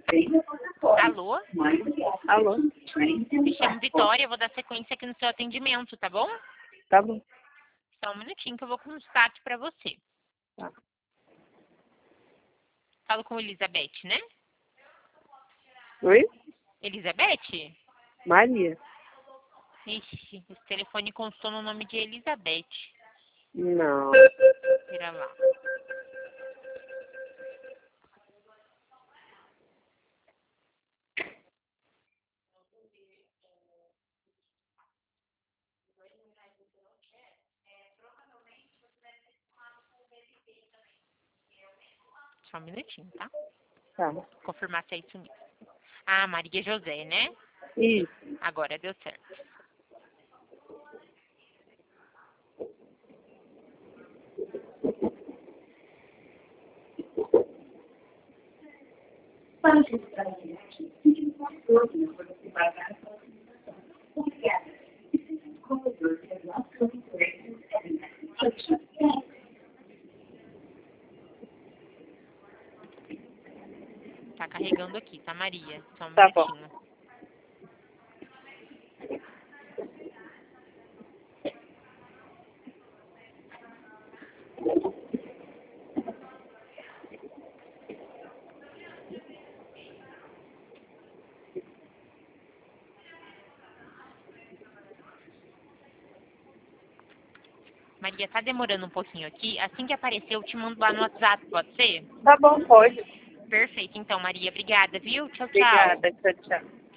Alô? Alô? Me chamo Vitória, eu vou dar sequência aqui no seu atendimento, tá bom? Tá bom. Só um minutinho que eu vou consultar aqui pra você. Tá. Falo com Elizabeth, né? Oi? Elizabeth? Maria? Ixi, esse telefone constou no nome de Elizabeth. Não. Pera lá. Só um minutinho, tá? Tá. Confirmar se é isso mesmo. Ah, Maria José, né? Isso. Agora deu certo. Tá carregando aqui, tá, Maria? Só um Tá bom. minutinho. Maria, tá demorando um pouquinho aqui. Assim que aparecer, eu te mando lá no WhatsApp, pode ser? Tá bom, pode. Perfeito, então, Maria. Obrigada, viu? Tchau, tchau. Obrigada. Tchau, tchau.